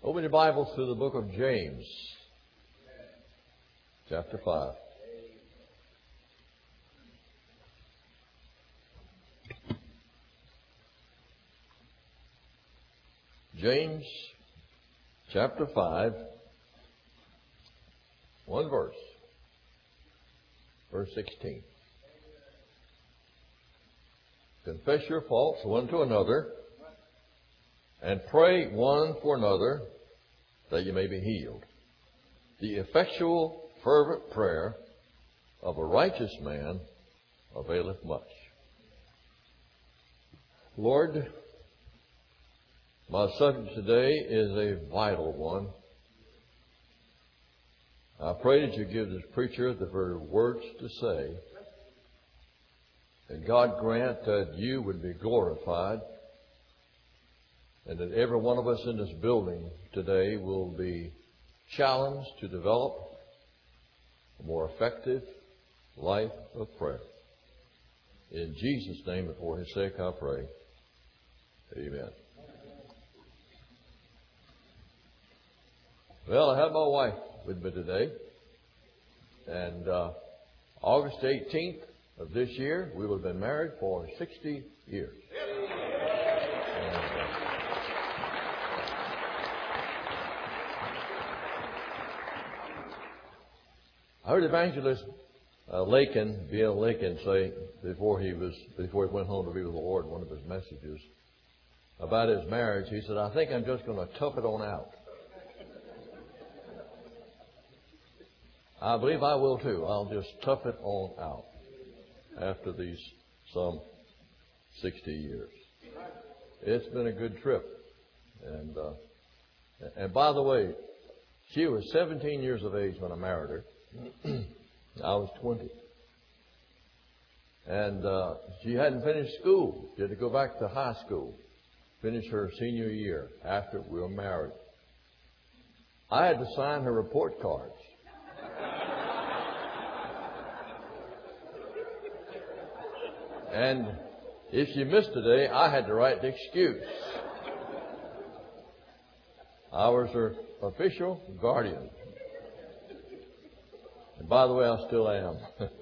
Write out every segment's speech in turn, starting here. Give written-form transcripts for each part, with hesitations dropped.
Open your Bibles to the book of James, chapter 5. James, chapter 5, one verse, verse 16. Confess your faults one to another, and pray one for another, that you may be healed. The effectual, fervent prayer of a righteous man availeth much. Lord, my subject today is a vital one. I pray that you give this preacher the very words to say, and God grant that you would be glorified, and that every one of us in this building today will be challenged to develop a more effective life of prayer. In Jesus' name and for His sake I pray. Amen. Well, I have my wife with me today, and August 18th of this year we will have been married for 60 years. I heard Evangelist B.L. Lakin say before he went home to be with the Lord, one of his messages about his marriage, he said, "I think I'm just going to tough it on out." I believe I will too. I'll just tough it on out after these some 60 years. It's been a good trip. And by the way, she was 17 years of age when I married her. I was 20. And she hadn't finished school. She had to go back to high school, finish her senior year after we were married. I had to sign her report cards. And if she missed a day, I had to write the excuse. I was her official guardian. And by the way, I still am.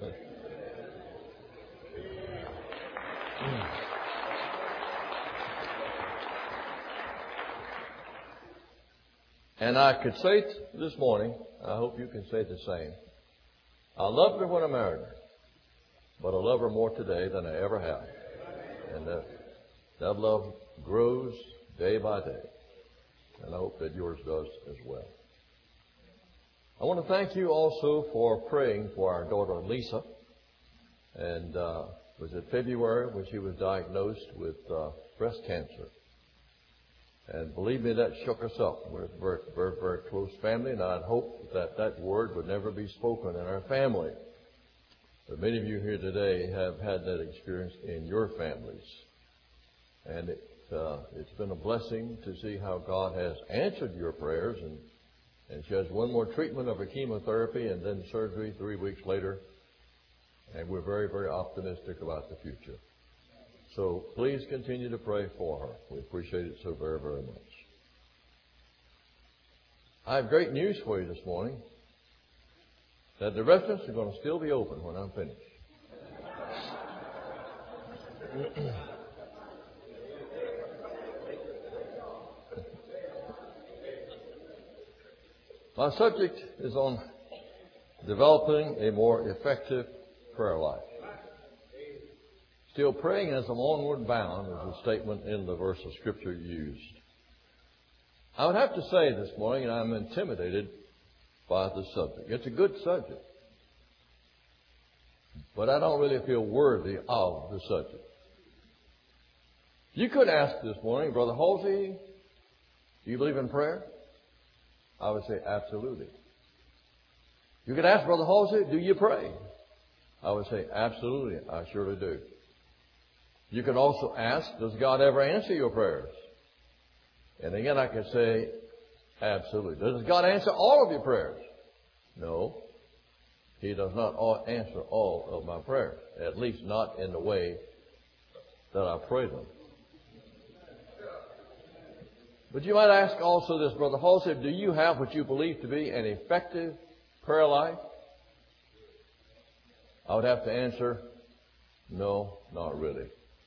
And I could say this morning, I hope you can say the same, I loved her when I married her, but I love her more today than I ever have. And that love grows day by day. And I hope that yours does as well. I want to thank you also for praying for our daughter Lisa. And was it February when she was diagnosed with breast cancer? And believe me, that shook us up. We're a very, very, very close family, and I'd hope that that word would never be spoken in our family. But many of you here today have had that experience in your families. And it's been a blessing to see how God has answered your prayers. And she has one more treatment of a chemotherapy and then surgery 3 weeks later. And we're very, very optimistic about the future. So please continue to pray for her. We appreciate it so very, very much. I have great news for you this morning. That the restaurants are going to still be open when I'm finished. My subject is on developing a more effective prayer life. Still praying as I'm onward bound is a statement in the verse of Scripture used. I would have to say this morning, and I'm intimidated by the subject. It's a good subject. But I don't really feel worthy of the subject. You could ask this morning, Brother Halsey, do you believe in prayer? I would say absolutely. You could ask Brother Halsey, do you pray? I would say absolutely, I surely do. You could also ask, does God ever answer your prayers? And again, I could say absolutely. Does God answer all of your prayers? No. He does not answer all of my prayers, at least not in the way that I pray them. But you might ask also this, Brother Hall said, do you have what you believe to be an effective prayer life? I would have to answer, no, not really.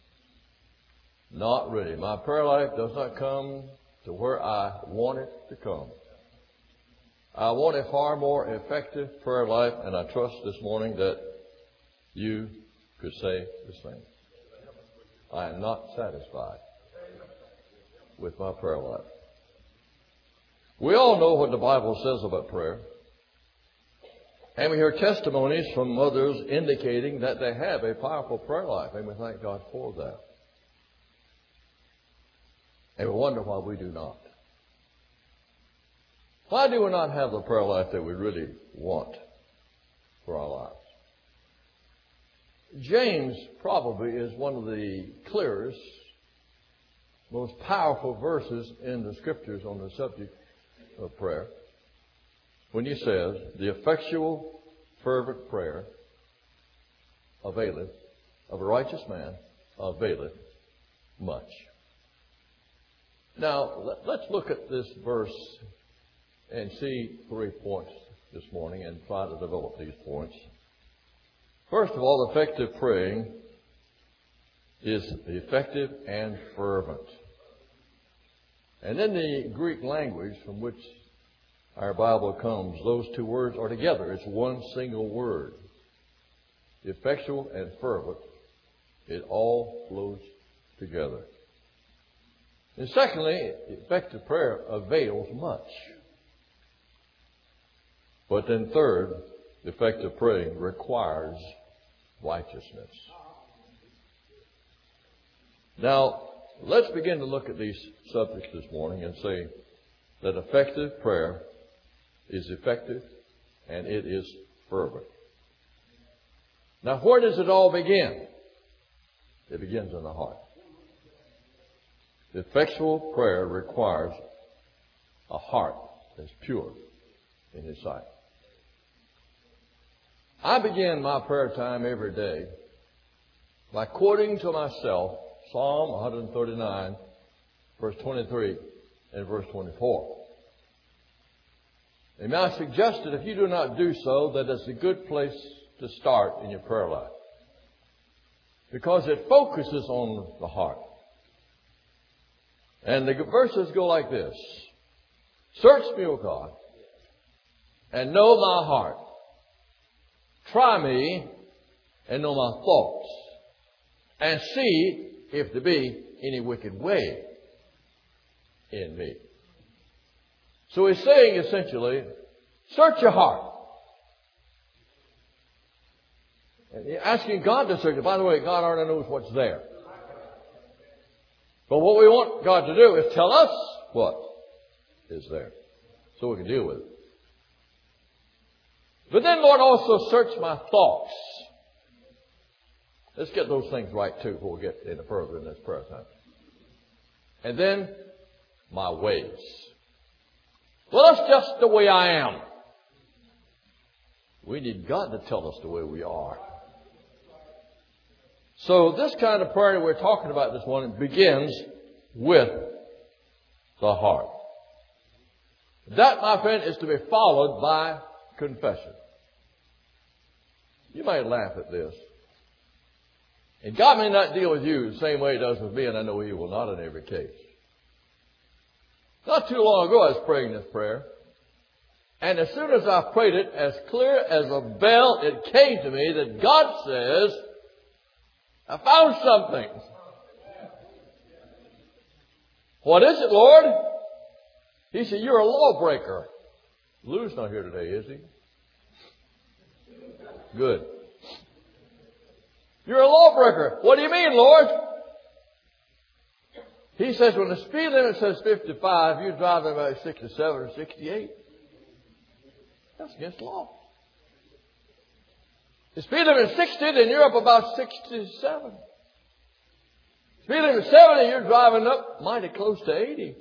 Not really. My prayer life does not come to where I want it to come. I want a far more effective prayer life, and I trust this morning that you could say the same. I am not satisfied with my prayer life. We all know what the Bible says about prayer. And we hear testimonies from others indicating that they have a powerful prayer life, and we thank God for that. And we wonder why we do not. Why do we not have the prayer life that we really want for our lives? James probably is one of the clearest, most powerful verses in the Scriptures on the subject of prayer, when he says, the effectual, fervent prayer availeth, of a righteous man, availeth much. Now, let's look at this verse and see 3 points this morning and try to develop these points. First of all, effective praying is effective and fervent. And in the Greek language from which our Bible comes, those two words are together. It's one single word. Effectual and fervent. It all flows together. And secondly, effective prayer avails much. But then third, effective praying requires righteousness. Now, let's begin to look at these subjects this morning and say that effective prayer is effective and it is fervent. Now, where does it all begin? It begins in the heart. Effectual prayer requires a heart that's pure in His sight. I begin my prayer time every day by quoting to myself Psalm 139, verse 23 and verse 24. And I suggest that if you do not do so, that it's a good place to start in your prayer life, because it focuses on the heart. And the verses go like this. Search me, O God, and know my heart. Try me and know my thoughts, and see if there be any wicked way in me. So he's saying essentially, search your heart. And you're asking God to search it. By the way, God already knows what's there. But what we want God to do is tell us what is there, so we can deal with it. But then, Lord, also search my thoughts. Let's get those things right, too, before we get any further in this prayer time. And then, my ways. Well, that's just the way I am. We need God to tell us the way we are. So this kind of prayer we're talking about this morning begins with the heart. That, my friend, is to be followed by confession. You might laugh at this. And God may not deal with you the same way He does with me, and I know He will not in every case. Not too long ago I was praying this prayer, and as soon as I prayed it, as clear as a bell, it came to me that God says, I found something. What is it, Lord? He said, you're a lawbreaker. Lou's not here today, is he? Good. You're a lawbreaker. What do you mean, Lord? He says, when the speed limit says 55, you're driving about 67 or 68. That's against the law. The speed limit is 60, then you're up about 67. Speed limit is 70, you're driving up mighty close to 80.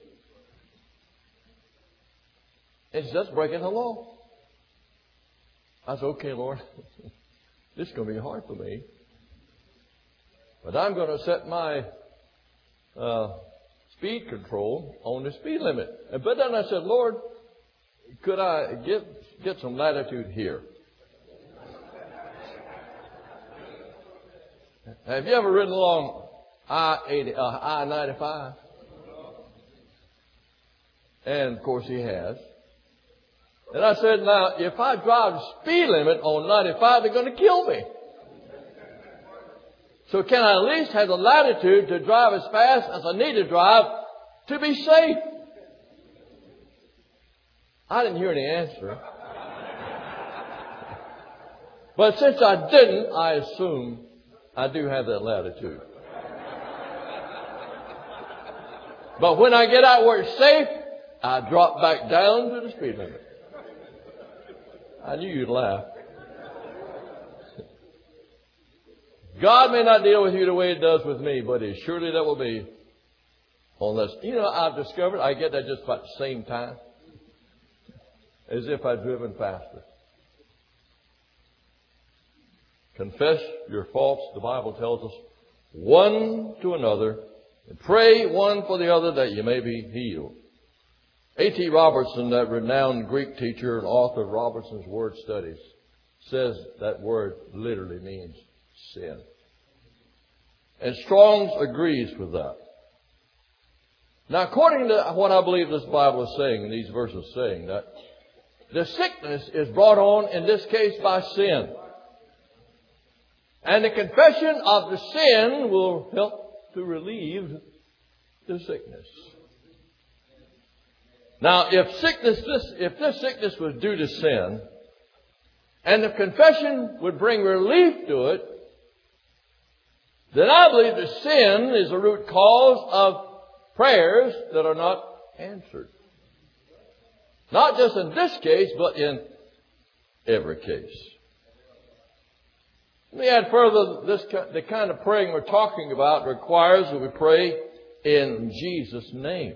It's just breaking the law. I said, okay, Lord, this is going to be hard for me. But I'm going to set my speed control on the speed limit. But then I said, Lord, could I get some latitude here? Have you ever ridden along I-95? And of course he has. And I said, now, if I drive the speed limit on 95, they're going to kill me. So can I at least have the latitude to drive as fast as I need to drive to be safe? I didn't hear any answer. But since I didn't, I assume I do have that latitude. But when I get out where it's safe, I drop back down to the speed limit. I knew you'd laugh. God may not deal with you the way He does with me, but He surely that will be. Unless, I've discovered I get that just about the same time as if I'd driven faster. Confess your faults, the Bible tells us, one to another, and pray one for the other that you may be healed. A.T. Robertson, that renowned Greek teacher and author of Robertson's Word Studies, says that word literally means sin. And Strong's agrees with that. Now, according to what I believe this Bible is saying, and these verses saying, that the sickness is brought on, in this case, by sin. And the confession of the sin will help to relieve the sickness. Now, if this sickness was due to sin, and the confession would bring relief to it, then I believe the sin is the root cause of prayers that are not answered. Not just in this case, but in every case. Let me add further, the kind of praying we're talking about requires that we pray in Jesus' name.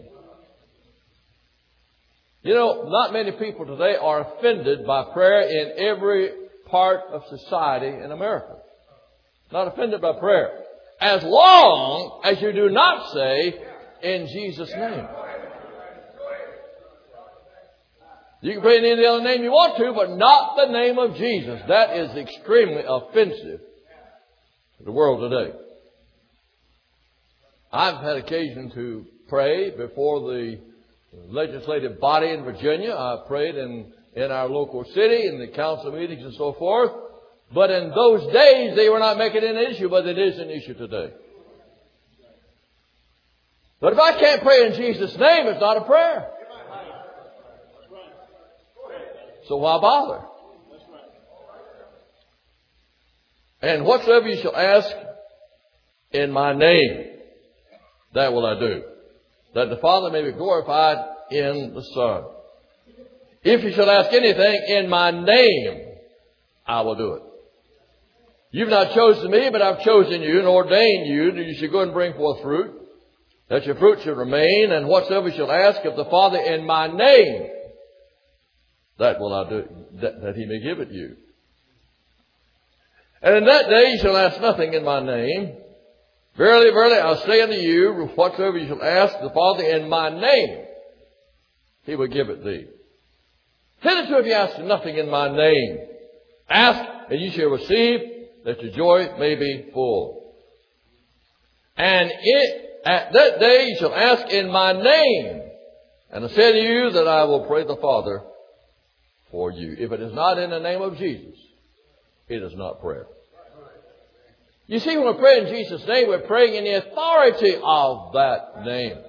Not many people today are offended by prayer in every part of society in America. Not offended by prayer. As long as you do not say, in Jesus' name. You can pray in any other name you want to, but not the name of Jesus. That is extremely offensive to the world today. I've had occasion to pray before the legislative body in Virginia. I prayed in our local city, in the council meetings and so forth. But in those days, they were not making it an issue, but it is an issue today. But if I can't pray in Jesus' name, it's not a prayer. So why bother? And whatsoever you shall ask in my name, that will I do, that the Father may be glorified in the Son. If you shall ask anything in my name, I will do it. You've not chosen me, but I've chosen you and ordained you that you should go and bring forth fruit, that your fruit should remain, and whatsoever you shall ask of the Father in my name, that will I do, that He may give it you. And in that day you shall ask nothing in my name. Verily, verily, I say unto you, whatsoever you shall ask the Father in my name, He will give it thee. Hitherto, if you ask nothing in my name, ask and you shall receive, that your joy may be full. And at that day you shall ask in my name, and I say to you that I will pray the Father for you. If it is not in the name of Jesus, it is not prayer. You see, when we pray in Jesus' name, we're praying in the authority of that name.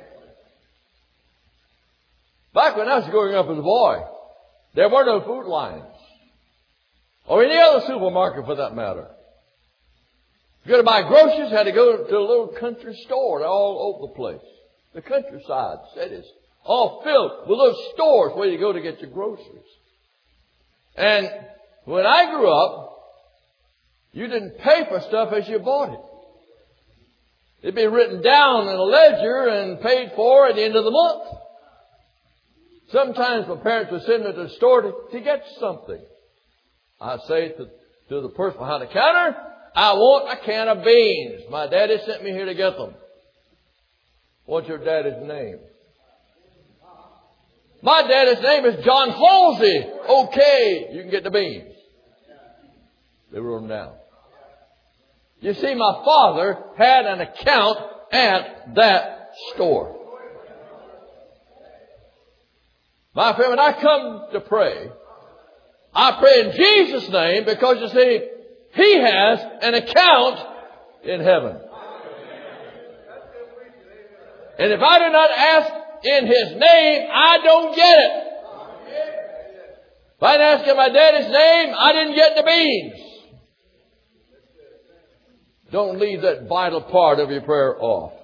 Back when I was growing up as a boy, there were no food lines. Or any other supermarket for that matter. If you go to buy groceries, you had to go to a little country store. They're all over the place. The countryside, cities, all filled with those stores where you go to get your groceries. And when I grew up, you didn't pay for stuff as you bought it. It'd be written down in a ledger and paid for at the end of the month. Sometimes my parents would send me to the store to get something. I'd say to the person behind the counter, I want a can of beans. My daddy sent me here to get them. What's your daddy's name? My daddy's name is John Halsey. Okay, you can get the beans. They wrote them down. You see, my father had an account at that store. My friend, when I come to pray, I pray in Jesus' name because, you see, He has an account in heaven. And if I do not ask in His name, I don't get it. If I didn't ask in my daddy's name, I didn't get the beans. Don't leave that vital part of your prayer off.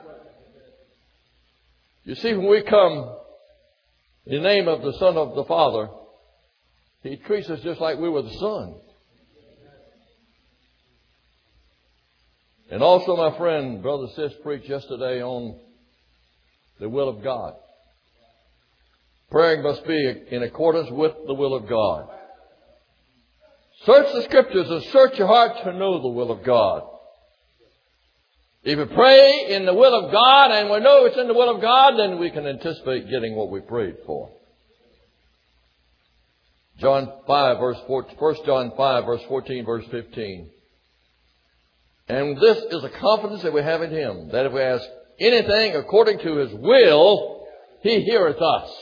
You see, when we come in the name of the Son of the Father, He treats us just like we were the Son. And also, my friend, Brother Sis preached yesterday on the will of God. Praying must be in accordance with the will of God. Search the Scriptures and search your heart to know the will of God. If we pray in the will of God and we know it's in the will of God, then we can anticipate getting what we prayed for. John 5, verse 14, 1 John 5, verse 14, verse 15. And this is a confidence that we have in Him, that if we ask anything according to His will, He heareth us.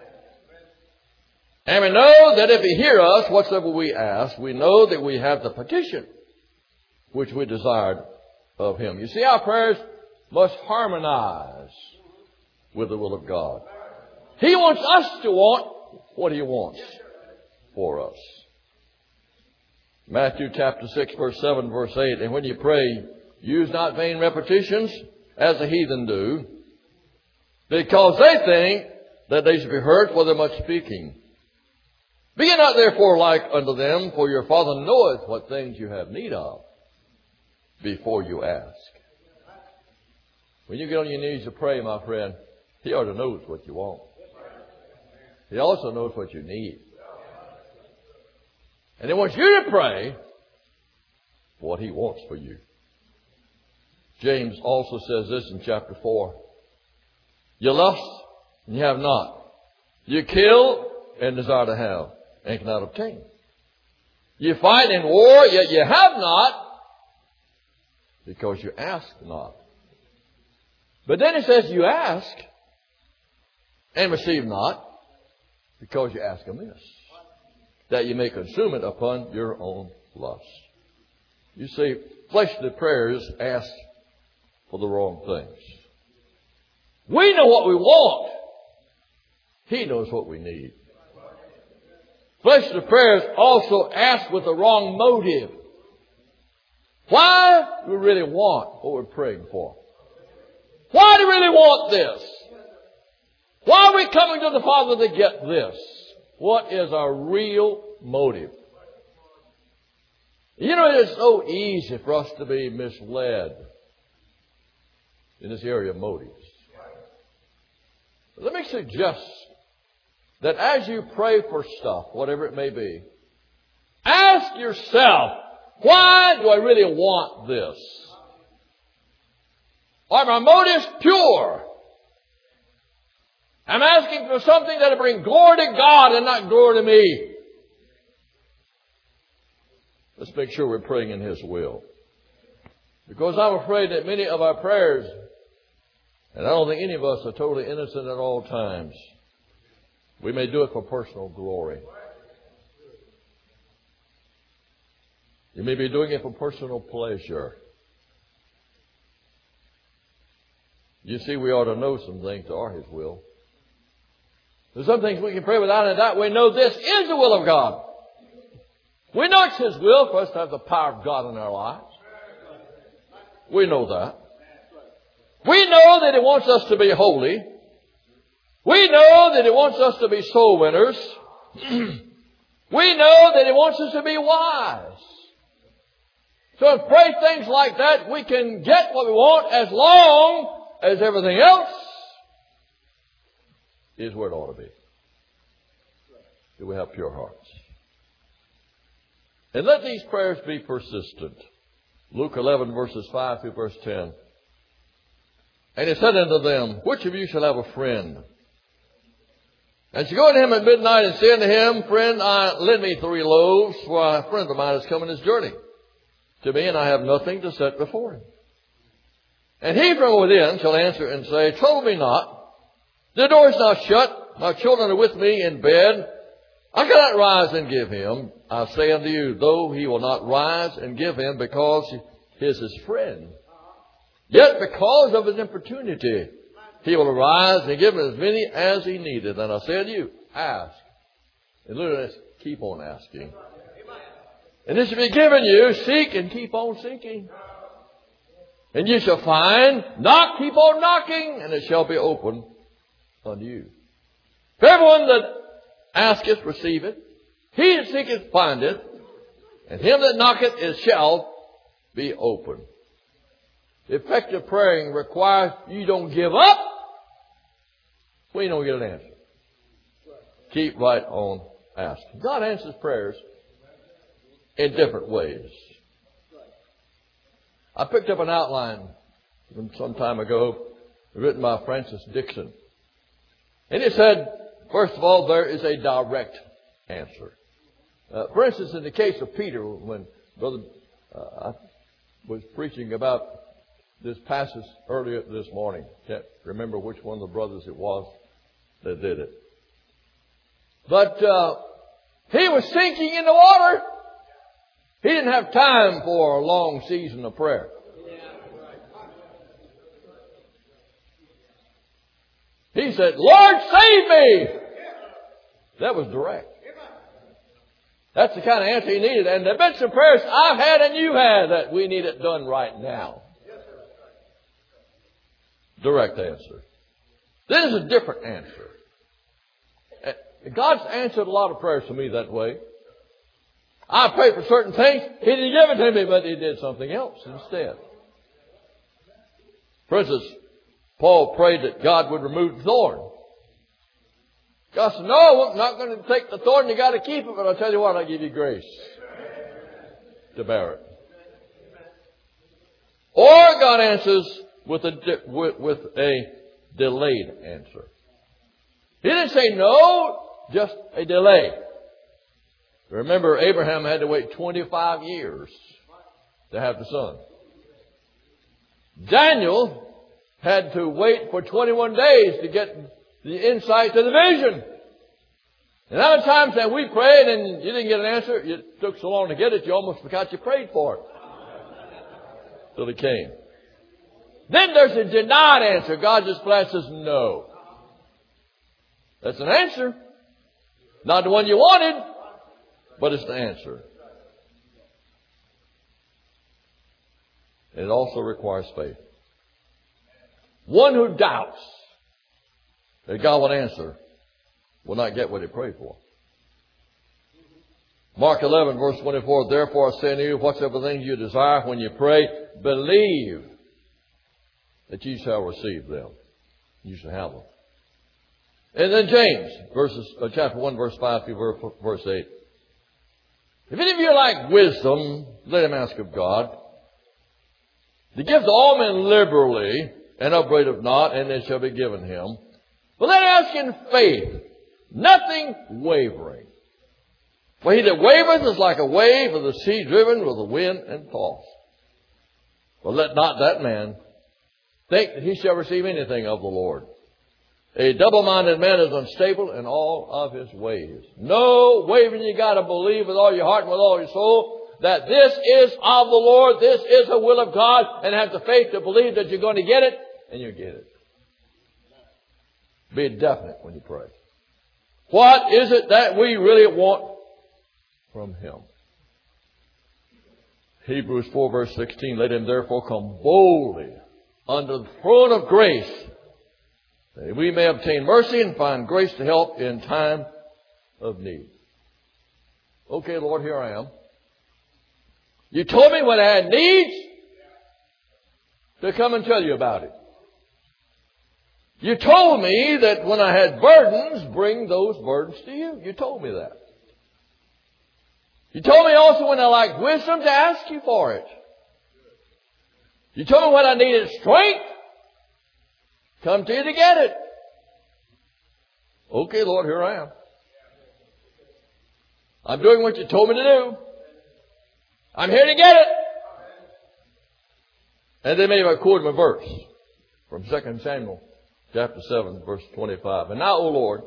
And we know that if He hear us, whatsoever we ask, we know that we have the petition which we desired of Him. You see, our prayers must harmonize with the will of God. He wants us to want what He wants for us. Matthew chapter 6, verse 7, verse 8. And when you pray, use not vain repetitions, as the heathen do, because they think that they should be heard for their much speaking. Be ye not therefore like unto them, for your Father knoweth what things you have need of before you ask. When you get on your knees to pray, my friend, He already knows what you want. He also knows what you need. And He wants you to pray what He wants for you. James also says this in chapter 4. You lust and you have not. You kill and desire to have and cannot obtain. You fight in war, yet you have not because you ask not. But then He says you ask and receive not because you ask amiss, that you may consume it upon your own lust. You see, fleshly prayers ask for the wrong things. We know what we want. He knows what we need. Fleshly prayers also ask with the wrong motive. Why do we really want what we're praying for? Why do we really want this? Why are we coming to the Father to get this? What is our real motive? You know, it is so easy for us to be misled in this area of motives. Let me suggest that as you pray for stuff, whatever it may be, ask yourself, why do I really want this? Are my motives pure? I'm asking for something that will bring glory to God and not glory to me. Let's make sure we're praying in His will. Because I'm afraid that many of our prayers, and I don't think any of us are totally innocent at all times, we may do it for personal glory. You may be doing it for personal pleasure. You see, we ought to know some things that are His will. There's some things we can pray without a doubt. We know this is the will of God. We know it's His will for us to have the power of God in our lives. We know that. We know that He wants us to be holy. We know that He wants us to be soul winners. We know that He wants us to be wise. So if pray things like that, we can get what we want as long as everything else is where it ought to be. Do we have pure hearts? And let these prayers be persistent. Luke 11 verses 5 through verse 10. And he said unto them, which of you shall have a friend? And shall go to him at midnight and say unto him, Friend, lend me 3 loaves, for a friend of mine is come on his journey to me, and I have nothing to set before him. And he from within shall answer and say, Trouble me not. The door is not shut. My children are with me in bed. I cannot rise and give him. I say unto you, though he will not rise and give him because he is his friend, yet because of his importunity, he will arise and give him as many as he needeth. And I say unto you, ask. And literally, keep on asking. And it shall be given you. Seek and keep on seeking. And you shall find. Knock, keep on knocking, and it shall be opened unto you. For everyone that asketh, receiveth. He that seeketh, findeth. And him that knocketh, it shall be opened. Effective praying requires you don't give up when you don't get an answer. Keep right on asking. God answers prayers in different ways. I picked up an outline from some time ago written by Francis Dixon. And it said, first of all, there is a direct answer. For instance, in the case of Peter, when Brother I was preaching about this passage earlier this morning. Can't remember which one of the brothers it was that did it. But he was sinking in the water. He didn't have time for a long season of prayer. He said, Lord, save me! That was direct. That's the kind of answer he needed. And there have been some prayers I've had and you've had that we need it done right now. Direct answer. This is a different answer. God's answered a lot of prayers to me that way. I prayed for certain things. He didn't give it to me, but He did something else instead. For instance, Paul prayed that God would remove the thorn. God said, no, I'm not going to take the thorn. You got to keep it. But I'll tell you what, I'll give you grace to bear it. Or God answers with a delayed answer. He didn't say no, just a delay. Remember, Abraham had to wait 25 years to have the son. Daniel had to wait for 21 days to get the insight to the vision. And how many times have we prayed and you didn't get an answer? It took so long to get it, you almost forgot you prayed for it. Till it came. Then there's a denied answer. God just flat says no. That's an answer. Not the one you wanted, but it's the answer. And it also requires faith. One who doubts that God will answer will not get what he prayed for. Mark 11, verse 24, Therefore I say unto you, whatsoever things you desire when you pray, believe that you shall receive them. You shall have them. And then James, chapter 1, verse 5 through verse 8. If any of you lack wisdom, let him ask of God. He gives to all men liberally, and upbraideth not, and it shall be given him. But let him ask in faith, nothing wavering. For he that wavereth is like a wave of the sea driven with the wind and tossed. But let not that man think that he shall receive anything of the Lord. A double-minded man is unstable in all of his ways. No wavering. You got to believe with all your heart and with all your soul that this is of the Lord, this is the will of God, and have the faith to believe that you're going to get it, and you get it. Be definite when you pray. What is it that we really want from Him? Hebrews 4 verse 16, Let him therefore come boldly under the throne of grace, that we may obtain mercy and find grace to help in time of need. Okay, Lord, here I am. You told me when I had needs to come and tell you about it. You told me that when I had burdens, bring those burdens to you. You told me that. You told me also when I lacked wisdom to ask you for it. You told me when I needed strength come to you to get it. Okay, Lord, here I am. I'm doing what you told me to do. I'm here to get it. And then maybe I quote him a verse from 2 Samuel chapter 7, verse 25. And now, O Lord,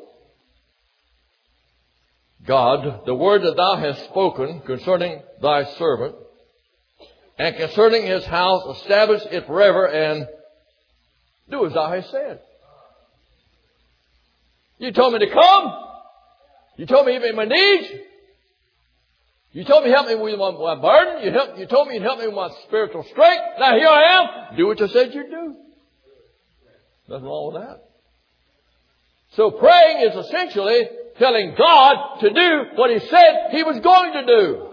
God, the word that thou hast spoken concerning thy servant, and concerning his house, establish it forever, and do as thou hast said. You told me to come. You told me to meet my needs. You told me to help me with my burden. You told me you'd help me with my spiritual strength. Now here I am. Do what you said you'd do. Nothing wrong with that. So praying is essentially telling God to do what He said He was going to do.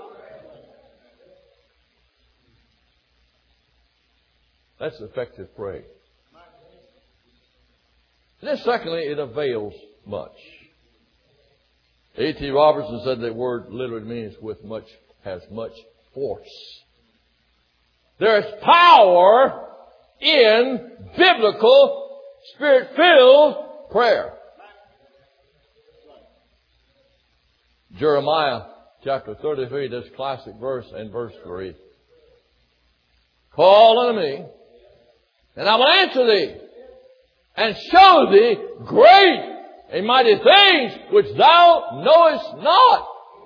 That's effective praying. Then secondly, it avails much. A.T. Robertson said that word literally means has much force. There is power in biblical, Spirit-filled prayer. Jeremiah chapter 33, this classic verse and verse 3. Call unto me, and I will answer thee, and show thee great and mighty things which thou knowest not.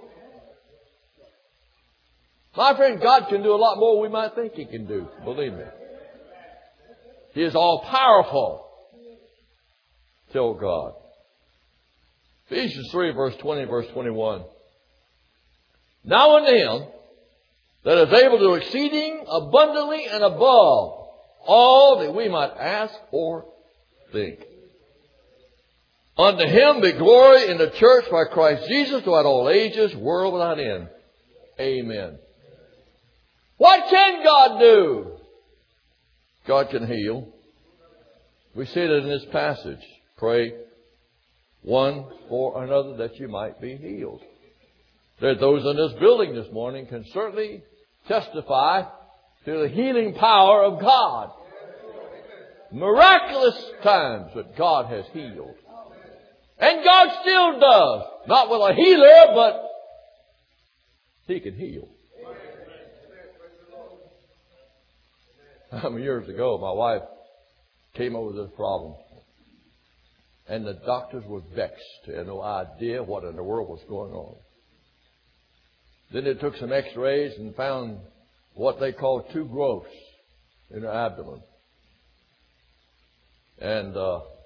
My friend, God can do a lot more than we might think He can do. Believe me. He is all powerful. Tell God. Ephesians 3, verse 20, verse 21. Now unto Him that is able to do exceeding abundantly and above all that we might ask or think. Unto Him be glory in the church by Christ Jesus throughout all ages, world without end. Amen. What can God do? God can heal. We see that in this passage. Pray one for another that you might be healed. There are those in this building this morning can certainly testify to the healing power of God. Miraculous times that God has healed. And God still does. Not with a healer, but He can heal. Some years ago, my wife came over this problem. And the doctors were vexed. They had no idea what in the world was going on. Then they took some x-rays and found what they call 2 growths in her abdomen. And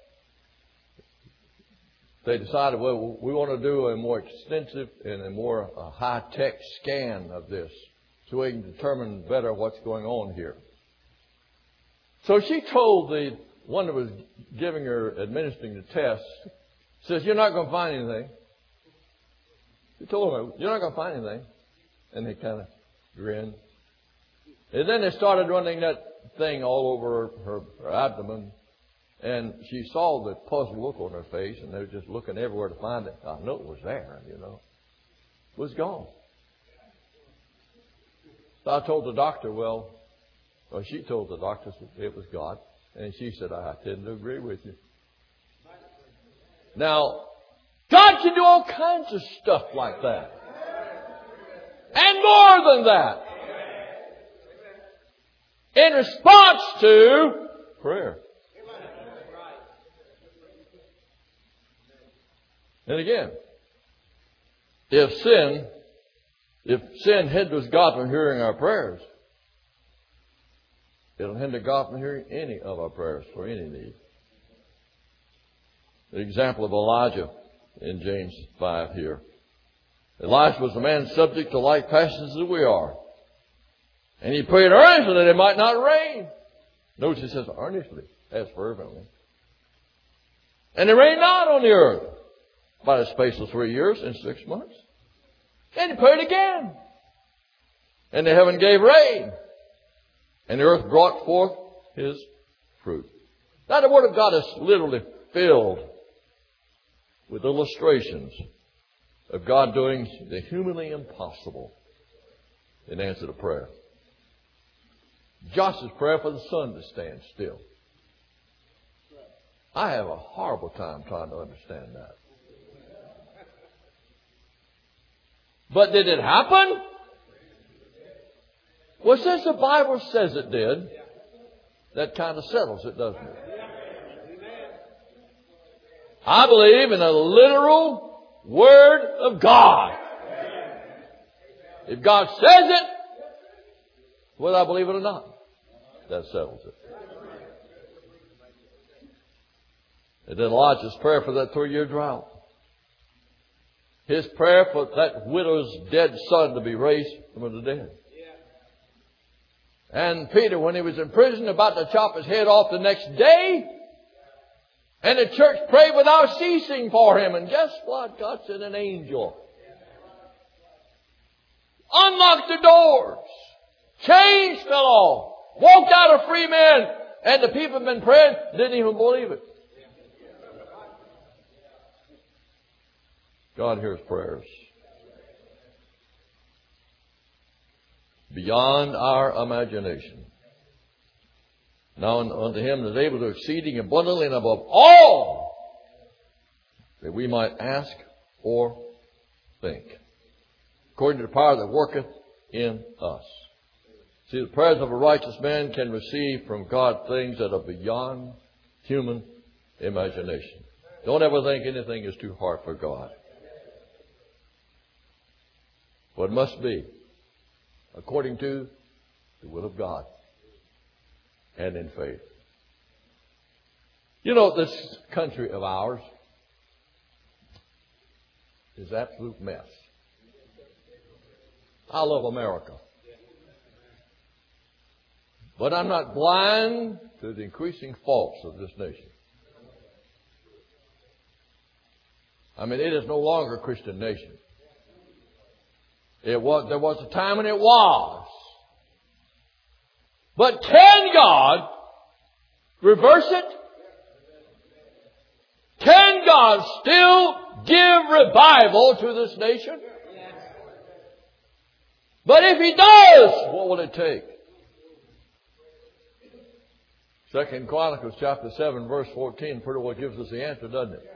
they decided, well, we want to do a more extensive and a more high-tech scan of this so we can determine better what's going on here. So she told the one that was giving her, administering the test, says, you're not going to find anything. She told him, you're not going to find anything. And they kind of grinned. And then they started running that thing all over her abdomen. And she saw the puzzled look on her face, and they were just looking everywhere to find it. I know it was there, you know. It was gone. So I told the doctor, well, she told the doctor it was God. And she said, I tend to agree with you. Now, God can do all kinds of stuff like that. And more than that. In response to prayer. And again, if sin hinders God from hearing our prayers, it'll hinder God from hearing any of our prayers for any need. The example of Elijah in James 5 here. Elijah was a man subject to like passions as we are. And he prayed earnestly that it might not rain. Notice it says earnestly, as fervently. And it rained not on the earth by the space of 3 years and 6 months. And he prayed again. And the heaven gave rain. And the earth brought forth his fruit. Now the Word of God is literally filled with illustrations of God doing the humanly impossible in answer to prayer. Joshua's prayer for the sun to stand still. I have a horrible time trying to understand that. But did it happen? Well, since the Bible says it did, that kind of settles it, doesn't it? I believe in a literal Word of God. If God says it, whether I believe it or not, that settles it. And then Elijah's prayer for that 3-year drought. His prayer for that widow's dead son to be raised from the dead. And Peter, when he was in prison, about to chop his head off the next day, and the church prayed without ceasing for him. And guess what? God sent an angel. Unlocked the doors. Chains fell off. Walked out a free man. And the people had been praying, didn't even believe it. God hears prayers beyond our imagination. Now unto Him that is able to exceeding abundantly and above all that we might ask or think, according to the power that worketh in us. See, the prayers of a righteous man can receive from God things that are beyond human imagination. Don't ever think anything is too hard for God. But it must be according to the will of God and in faith. You know, this country of ours is an absolute mess. I love America. But I'm not blind to the increasing faults of this nation. I mean, it is no longer a Christian nation. There was a time when it was. But can God reverse it? Can God still give revival to this nation? But if He does, what will it take? 2 Chronicles chapter 7 verse 14 pretty well gives us the answer, doesn't it?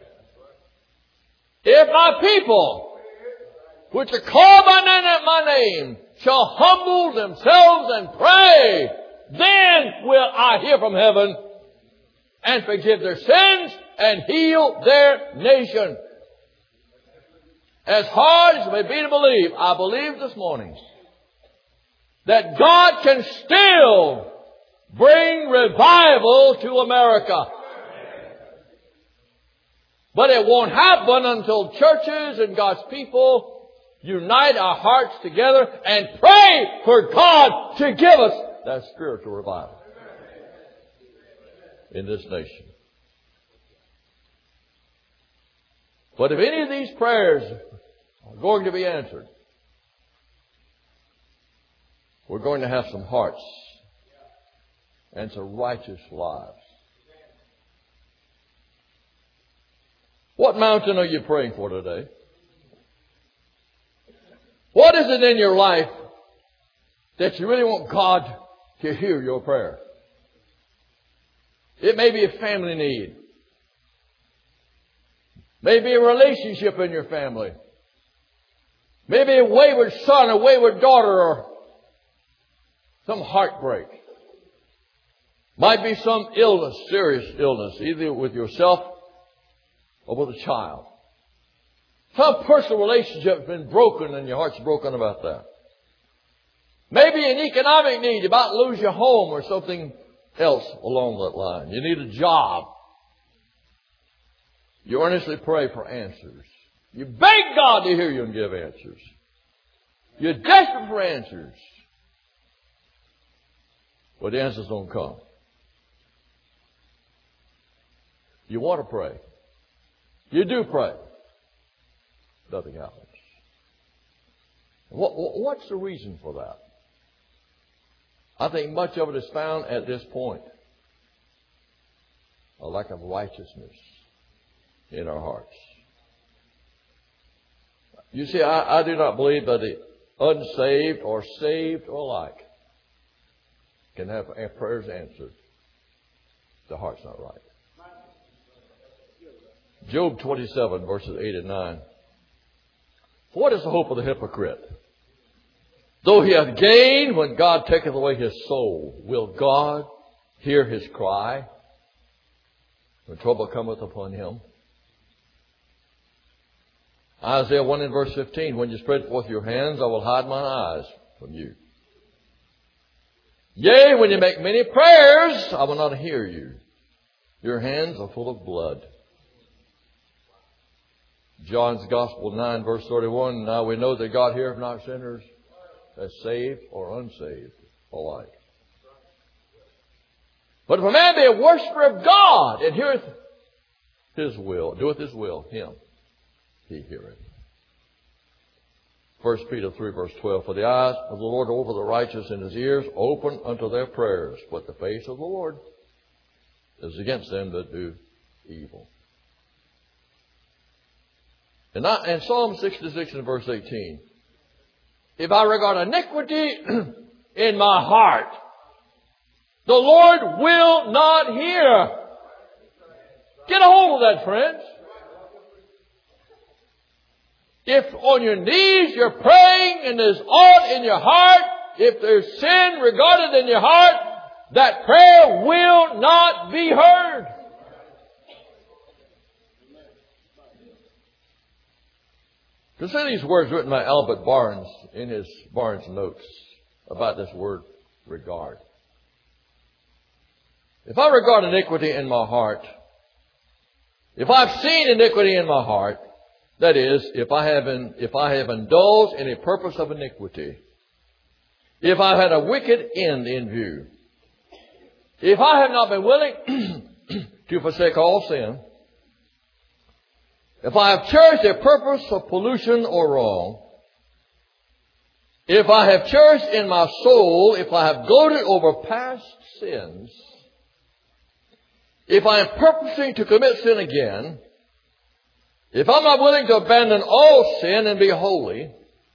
If my people, which are called by my name, shall humble themselves and pray, then will I hear from heaven and forgive their sins and heal their nation. As hard as it may be to believe, I believe this morning that God can still bring revival to America. But it won't happen until churches and God's people unite our hearts together and pray for God to give us that spiritual revival in this nation. But if any of these prayers are going to be answered, we're going to have some hearts and some righteous lives. What mountain are you praying for today? What is it in your life that you really want God to hear your prayer? It may be a family need. Maybe a relationship in your family. Maybe a wayward son, a wayward daughter, or some heartbreak. Might be some illness, serious illness, either with yourself or with a child. Some personal relationship has been broken and your heart's broken about that. Maybe an economic need. You're about to lose your home or something else along that line. You need a job. You earnestly pray for answers. You beg God to hear you and give answers. You're desperate for answers. But the answers don't come. You want to pray. You do pray. Nothing happens. What's the reason for that? I think much of it is found at this point. A lack of righteousness in our hearts. You see, I do not believe that the unsaved or saved alike can have prayers answered. The heart's not right. Job 27, verses 8 and 9. For what is the hope of the hypocrite? Though he hath gained, when God taketh away his soul, will God hear his cry when trouble cometh upon him? Isaiah 1 and verse 15, when you spread forth your hands, I will hide mine eyes from you. Yea, when you make many prayers, I will not hear you. Your hands are full of blood. John's Gospel 9 verse 31, now we know that God heareth not sinners, as saved or unsaved alike. But if a man be a worshiper of God and heareth his will, doeth his will, him he heareth. 1 Peter 3 verse 12, for the eyes of the Lord are over the righteous, and his ears open unto their prayers. But the face of the Lord is against them that do evil. And Psalm 66 and verse 18, if I regard iniquity in my heart, the Lord will not hear. Get a hold of that, friends. If on your knees you're praying and there's aught in your heart, if there's sin regarded in your heart, that prayer will not be heard. Consider these words written by Albert Barnes in his Barnes Notes about this word regard. If I regard iniquity in my heart, if I've seen iniquity in my heart, that is, if I have indulged in a purpose of iniquity, if I've had a wicked end in view, if I have not been willing to forsake all sin, if I have cherished a purpose of pollution or wrong, if I have cherished in my soul, if I have gloated over past sins, if I am purposing to commit sin again, if I'm not willing to abandon all sin and be holy,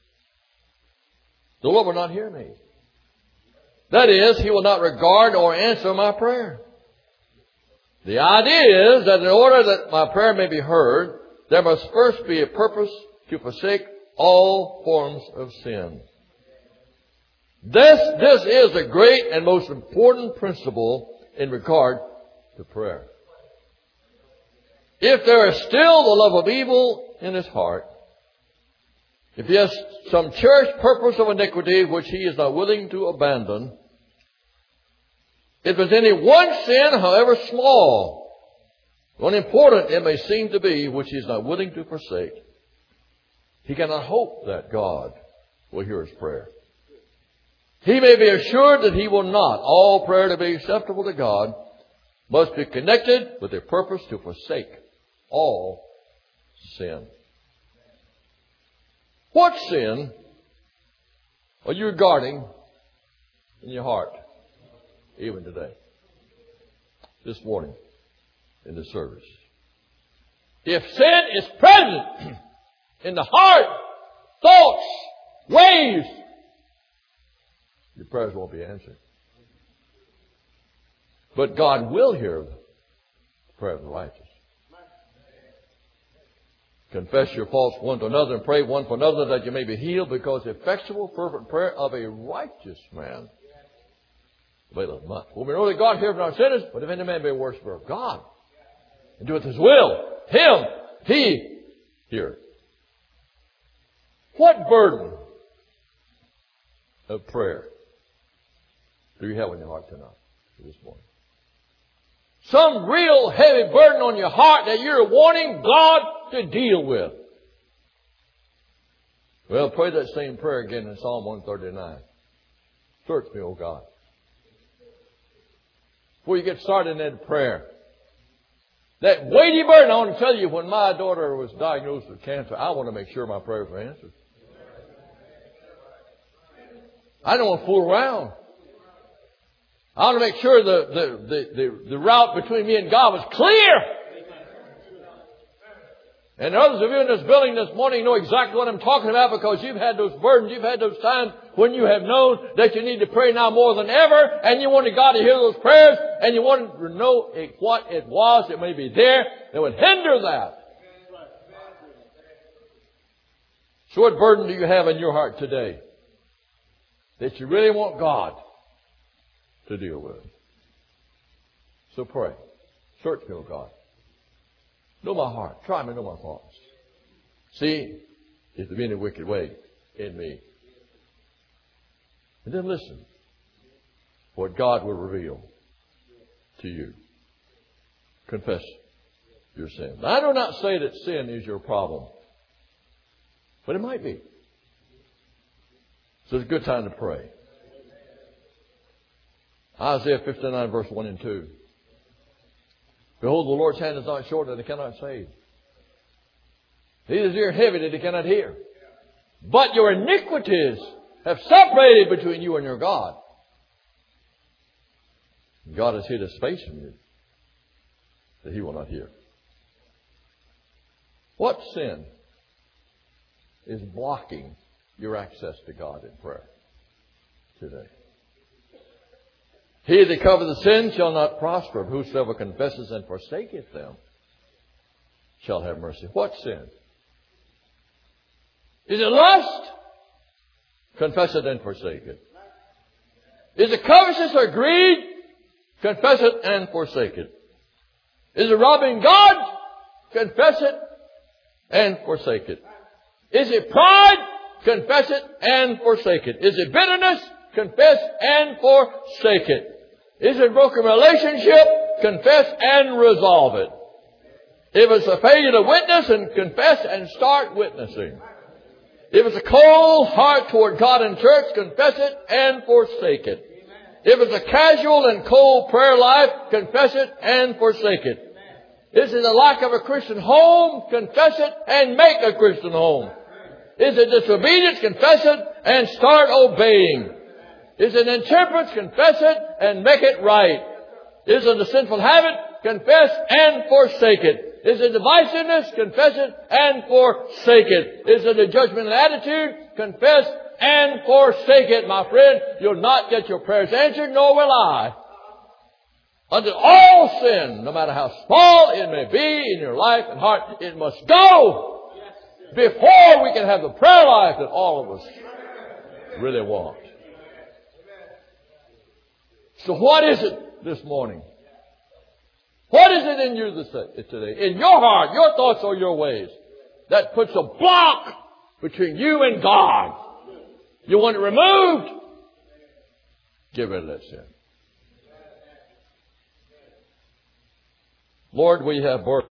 the Lord will not hear me. That is, He will not regard or answer my prayer. The idea is that in order that my prayer may be heard, there must first be a purpose to forsake all forms of sin. This is a great and most important principle in regard to prayer. If there is still the love of evil in his heart, if he has some cherished purpose of iniquity which he is not willing to abandon, if there's any one sin, however small, unimportant it may seem to be, which he is not willing to forsake, he cannot hope that God will hear his prayer. He may be assured that he will not. All prayer to be acceptable to God must be connected with a purpose to forsake all sin. What sin are you regarding in your heart even today? This morning in the service. If sin is present in the heart, thoughts, ways, your prayers won't be answered. But God will hear the prayer of the righteous. Confess your faults one to another and pray one for another that you may be healed, because the effectual fervent prayer of a righteous man availeth much. For we know that God heareth our sinners, but if any man be a worshiper of God and doeth his will, him he heareth. What burden of prayer do you have in your heart tonight, this morning? Some real heavy burden on your heart that you're wanting God to deal with. Well, pray that same prayer again in Psalm 139. Search me, O God. Before you get started in that prayer, that weighty burden, I want to tell you, when my daughter was diagnosed with cancer, I want to make sure my prayers were answered. I don't want to fool around. I want to make sure the route between me and God was clear. And others of you in this building this morning know exactly what I'm talking about, because you've had those burdens, you've had those times when you have known that you need to pray now more than ever, and you wanted God to hear those prayers, and you wanted to know what it was that may be there that would hinder that. So what burden do you have in your heart today that you really want God to deal with? So pray. Search me, O God. Know my heart. Try me, know my thoughts. See if there be any wicked way in me. And then listen what God will reveal to you. Confess your sin. Now, I do not say that sin is your problem, but it might be. So it's a good time to pray. Isaiah 59 verse 1 and 2. Behold, the Lord's hand is not short that it cannot save. Neither is his ear heavy that it cannot hear. But your iniquities have separated between you and your God. God has hid his face from you that he will not hear. What sin is blocking your access to God in prayer today? He that covereth the sin shall not prosper. Whosoever confesses and forsaketh them shall have mercy. What sin? Is it lust? Confess it and forsake it. Is it covetousness or greed? Confess it and forsake it. Is it robbing God? Confess it and forsake it. Is it pride? Confess it and forsake it. Is it bitterness? Confess and forsake it. Is it a broken relationship? Confess and resolve it. If it's a failure to witness, then confess and start witnessing. If it's a cold heart toward God and church, confess it and forsake it. If it's a casual and cold prayer life, confess it and forsake it. Is it a lack of a Christian home? Confess it and make a Christian home. Is it disobedience? Confess it and start obeying. Is it intemperance? Confess it and make it right. Is it a sinful habit? Confess and forsake it. Is it divisiveness? Confess it and forsake it. Is it a judgmental attitude? Confess and forsake it. My friend, you'll not get your prayers answered, nor will I. Until all sin, no matter how small it may be in your life and heart, it must go before we can have the prayer life that all of us really want. So what is it this morning? What is it in you today? In your heart, your thoughts or your ways that puts a block between you and God? You want it removed? Get rid of that sin. Lord, we have birth.